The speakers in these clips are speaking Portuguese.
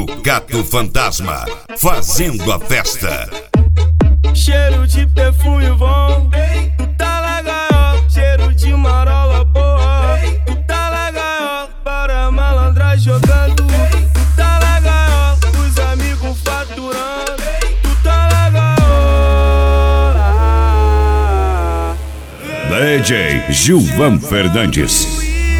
do Gato Fantasma, fazendo a festa. Cheiro de perfume bom, tu tá legal. Cheiro de marola boa, tu tá legal. Para malandra jogando, tu tá legal. Os amigos faturando, tu tá legal. DJ Gilvan Fernandes.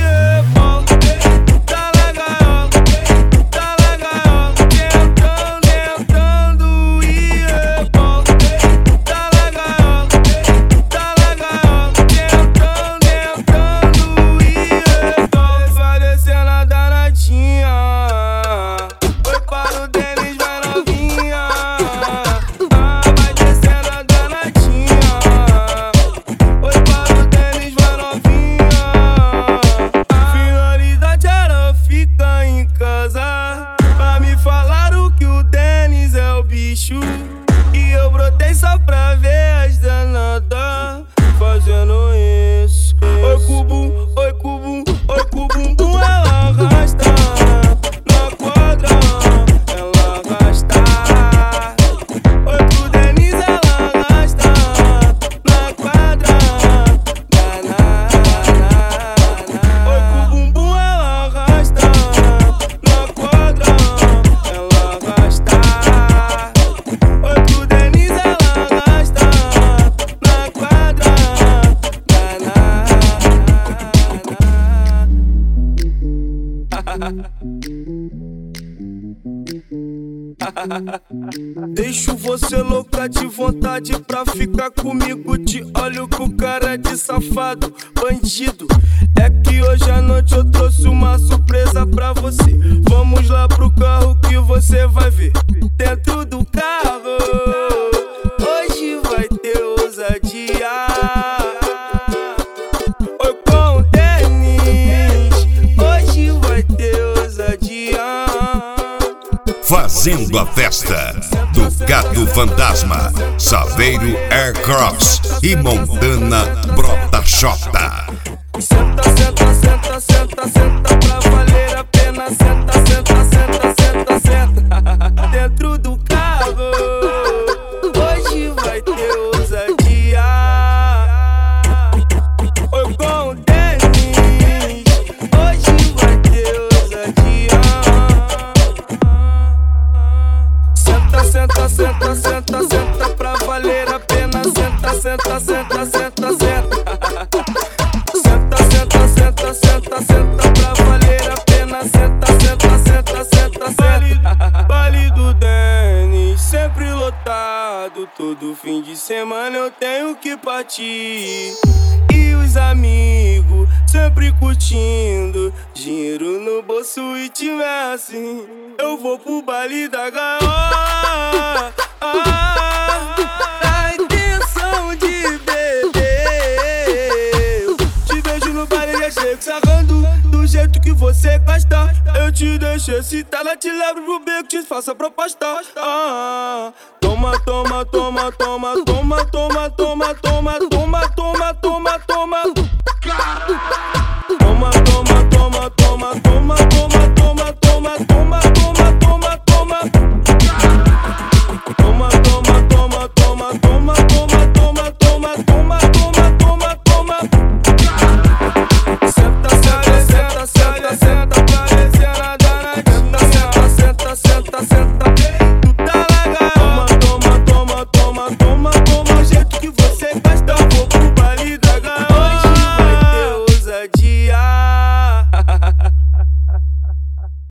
E eu brotei só pra ver as danadas fazendo isso. Oi cubum, oi cubum, oi cubum, bum, ela arrasta na quadra, ela arrasta. Oi pro Denis, ela arrasta na quadra, oi cubum, bum, ela arrasta na quadra, ela arrasta. Deixo você louca de vontade pra ficar comigo. Te olho com cara de safado, bandido. É que hoje à noite eu trouxe uma surpresa pra você. Vamos lá pro carro que você vai ver. Dentro do carro hoje vai ter ousadia. Oi com o Denis, hoje vai ter ousadia. Fazendo a festa do Gato Fantasma, Saveiro Aircross e Montana Brota Xota. Senta, senta, senta, senta, senta pra valer a pena. Senta, senta, senta, senta, senta dentro do carro hoje vai ter ousadia. Oi com o Denis, hoje vai ter ousadia. Senta, senta, senta, senta, senta pra valer a pena. Senta, senta, senta, senta, senta. Senta, senta, senta, senta, senta pra valer a pena. Senta, senta, senta, senta, senta. Baile do Denis, sempre lotado. Todo fim de semana eu tenho que partir. E os amigos sempre curtindo, dinheiro no bolso e tiver assim, eu vou pro baile da gaiola. A intenção de beber, te vejo no baile já chego sarrando do jeito que você gosta. Eu te deixo excitada, te levo pro beco, te faço a proposta. Toma, toma, toma, toma, toma, toma, toma, toma, toma, toma, toma, toma. Toma, toma, toma, toma, toma, toma, toma, toma, toma, toma, toma, toma. Toma, toma, toma, toma, toma, toma, toma, toma, toma, toma, toma, toma. Senta, senta, senta, senta, senta, parecendo a danadinha. Senta, senta, senta, senta, tu tá legal. Toma, toma, toma, toma, toma, toma,